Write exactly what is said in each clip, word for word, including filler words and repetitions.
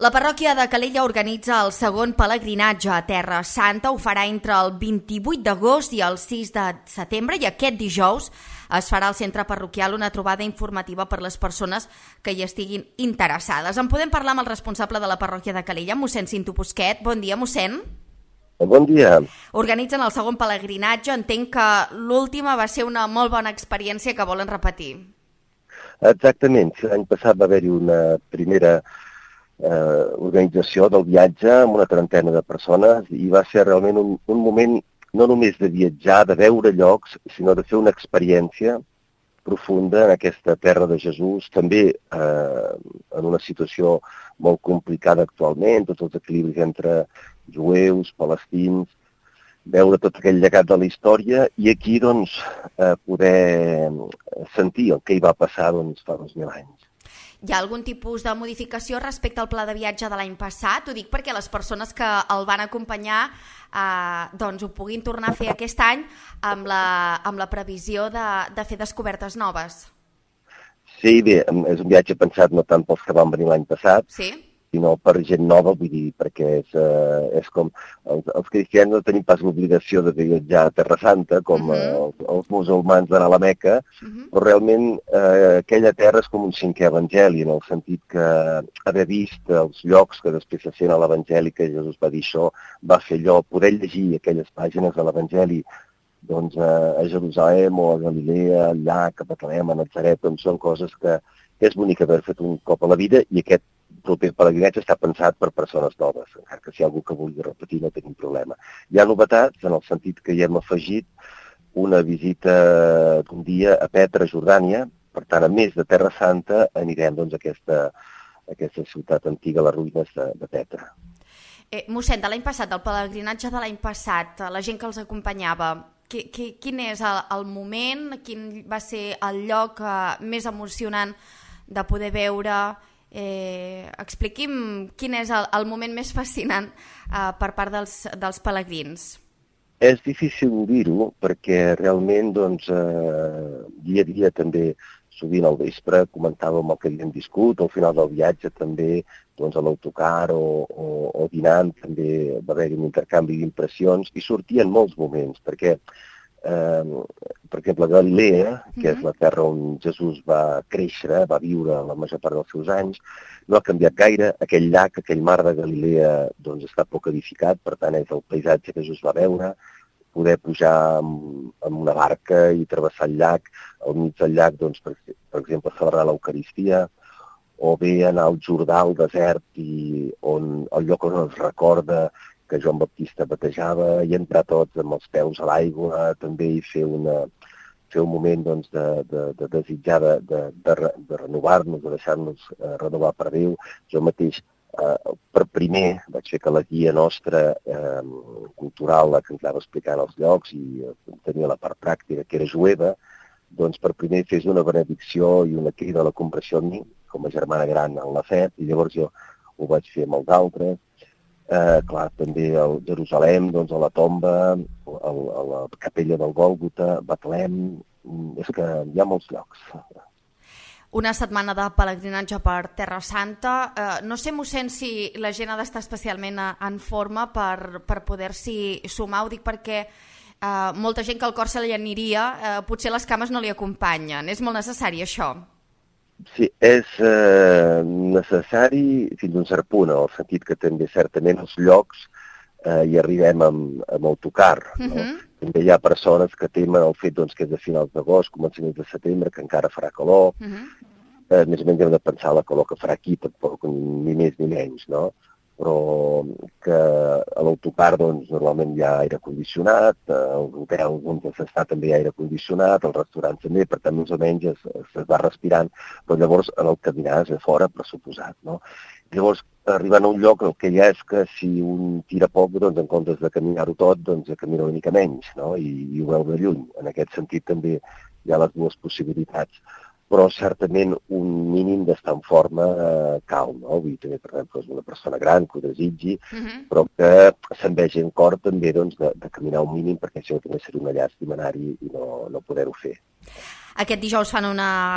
La parròquia de Calella organitza el segon pelegrinatge a Terra Santa. Ho farà entre el vint-i-vuit d'agost i el sis de setembre i aquest dijous es farà al centre parroquial una trobada informativa per les persones que hi estiguin interessades. En podem parlar amb el responsable de la parròquia de Calella, mossèn Cinto Busquet. Bon dia, mossèn. Bon dia. Organitzen el segon pelegrinatge. Entenc que l'última va ser una molt bona experiència que volen repetir. Exactament. L'any passat va haver-hi una primera eh, organització del viatge amb una trentena de persones i va ser realment un, un moment no només de viatjar, de veure llocs, sinó de fer una experiència profunda en aquesta terra de Jesús, també eh, en una situació molt complicada actualment, tots els equilibris entre jueus, palestins, veure tot aquell llegat de la història i aquí doncs, eh, poder sentir el que hi va passar doncs, fa dos mil anys. Hi ha algun tipus de modificació respecte al pla de viatge de l'any passat? Ho dic perquè les persones que el van acompanyar eh, doncs ho puguin tornar a fer aquest any amb la, amb la previsió de, de fer descobertes noves. Sí, bé, és un viatge pensat no tant pels que van venir l'any passat, sí? sinó per gent nova, vull dir, perquè és, eh, és com... Els, els cristians no tenim pas l'obligació de viatjar a Terra Santa, com uh -huh. eh, els, els musulmans d'anar a la Meca, uh -huh. però realment eh, aquella terra és com un cinquè evangeli, en el sentit que haver vist els llocs que després se sent a l'evangeli, que Jesús va dir això, va fer allò, poder llegir aquelles pàgines de l'evangeli doncs, a, a Jerusalem o a Galilea, al llac, a Betlem, a Natzaret, doncs són coses que, que és bonic haver fet un cop a la vida i aquest proper pelegrinatge està pensat per persones noves, encara que si hi ha algú que vulgui repetir no tenim problema. Hi ha novetats en el sentit que hi hem afegit una visita d'un dia a Petra, Jordània, per tant, a més de Terra Santa, anirem doncs, a aquesta, a aquesta ciutat antiga, a les ruïnes de, de Petra. Eh, mossèn, de l'any passat, del pelegrinatge de l'any passat, la gent que els acompanyava, qui, qui, quin és el, el moment, quin va ser el lloc eh, més emocionant de poder veure... Eh, expliqui'm quin és el, el moment més fascinant eh, per part dels, dels pelegrins. És difícil dir-ho perquè realment doncs, eh, dia a dia també sovint al vespre comentàvem el que havíem viscut, al final del viatge també doncs, a l'autocar o, o, o dinant també va haver un intercanvi d'impressions i sortien molts moments perquè Eh, per exemple, Galilea, que és la terra on Jesús va créixer, va viure la major part dels seus anys, no ha canviat gaire. Aquell llac, aquell mar de Galilea, doncs està poc edificat, per tant és el paisatge que Jesús va veure, poder pujar amb, amb una barca i travessar el llac, al mig del llac, doncs, per, per exemple, celebrar l'Eucaristia, o bé anar al Jordà, al desert, i on, el lloc on es recorda que Joan Baptista batejava, i entrar tots amb els peus a l'aigua, també i fer, una, fer un moment doncs, de, de, de desitjar de, de, de, de renovar-nos, de deixar-nos eh, renovar per Déu. Jo mateix, eh, per primer, vaig fer que la guia nostra eh, cultural, la que ens anava explicant els llocs, i eh, tenia la part pràctica, que era jueva, doncs per primer fes una benedicció i una crida a la conversió en mi, com a germana gran en la fe, i llavors jo ho vaig fer amb els altres. Eh, clar, també a Jerusalem, doncs, a la tomba, a, a la capella del Gòlgota, Betlem, és que hi ha molts llocs. Una setmana de pelegrinatge per Terra Santa. Eh, no sé, mossèn, si la gent ha d'estar especialment en forma per, per poder-s'hi sumar. Ho dic perquè eh, molta gent que al cor se li aniria, eh, potser les cames no li acompanyen. És molt necessari això? Sí, és eh, necessari fins a un cert punt, en el sentit que també certament els llocs eh, hi arribem amb, amb autocar. No? Uh-huh. També hi ha persones que temen el fet doncs, que és de finals d'agost, començaments de setembre, que encara farà calor. Uh-huh. eh, més o menys hem de pensar la calor que farà aquí, tampoc ni més ni menys, no? Però que a l'autocar doncs, normalment hi ha aire condicionat, als hotels on s'està també hi ha aire condicionat, als restaurants també, per tant, més o menys es, es va respirant, però llavors en el caminar és a fora, pressuposat, no? Llavors, arribant a un lloc el que hi ha és que si un tira poc, doncs en comptes de caminar-ho tot, doncs camina una mica menys, no? I, i ho veu de lluny. En aquest sentit també hi ha les dues possibilitats. Però certament un mínim d'estar en forma eh, cal, no? Vull dir, també, per exemple, és una persona gran que ho desitgi, uh-huh. però que se'n vegi en cor també doncs, de, de caminar un mínim, perquè això també seria una llàstima anar-hi i no, no poder-ho fer. Aquest dijous fan una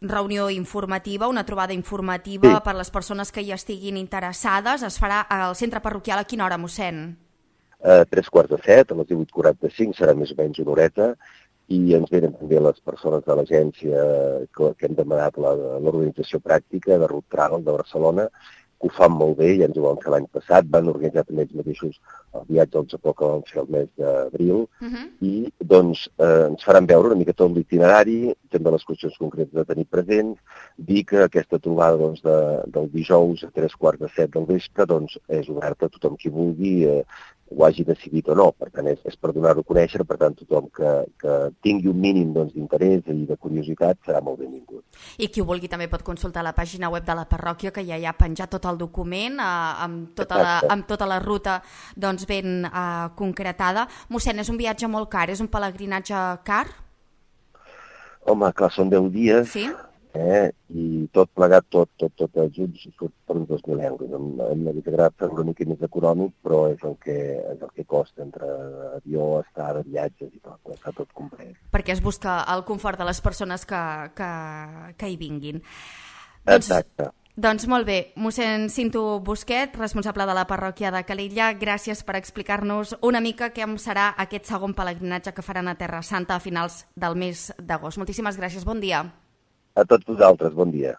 reunió informativa, una trobada informativa Sí. per les persones que hi estiguin interessades. Es farà al centre parroquial. A quina hora, mossèn? A tres quarts de set, a les divuit quaranta-cinc, serà més o menys una horeta, i ens venen també les persones de l'agència que, que hem demanat la- l'organització pràctica de Route Travel de Barcelona, que ho fan molt bé, ja ens ho van fer l'any passat, van organitzar també ells mateixos el viatge al Japó que van fer el mes d'abril, Uh-huh. i doncs eh, ens faran veure una mica tot l'itinerari, també les qüestions concretes de tenir presents, dir que aquesta trobada doncs, de, del dijous a tres quarts de set del vespre doncs, és oberta a tothom qui vulgui, eh, ho hagi decidit o no. Per tant, és, és per donar-ho a conèixer, per tant, tothom que, que tingui un mínim doncs, d'interès i de curiositat serà molt benvingut. I qui ho vulgui també pot consultar la pàgina web de la parròquia, que ja hi ha penjat tot el document eh, amb, tota la, Exacte. amb tota la ruta doncs, ben eh, concretada. Mossèn, és un viatge molt car, és un pelegrinatge car? Home, clar, són deu dies, Sí? eh, i tot plegat, tot, tot, tot els junts, surt per uns dos mil euros. Em, em hauria agradat fer una mica més econòmic, però és el que, és el que costa entre avió, estada, viatges i tot, està tot complet. Perquè es busca el confort de les persones que, que, que hi vinguin. Doncs, Exacte. doncs molt bé, mossèn Cinto Busquet, responsable de la parròquia de Calella, gràcies per explicar-nos una mica què serà aquest segon pelegrinatge que faran a Terra Santa a finals del mes d'agost. Moltíssimes gràcies, bon dia. A tots vosaltres, bon dia.